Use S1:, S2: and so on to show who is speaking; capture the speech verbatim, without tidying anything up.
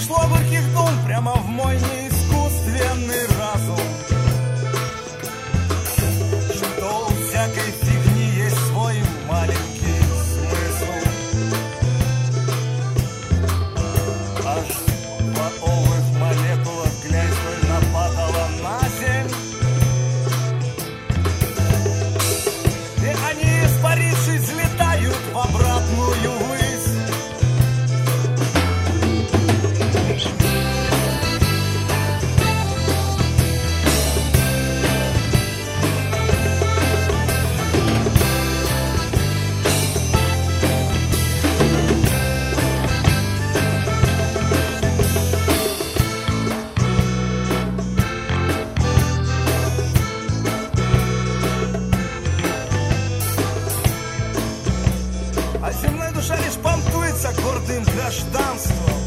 S1: пришло горьких дум прямо в мой неискусственный разум, что у всякой фигни есть свой маленький смысл. Аж два овых молекулах глянь нападала на земь, и они, испарившись, взлетают в обратную высь. А земная душа лишь понтуется гордым гражданством.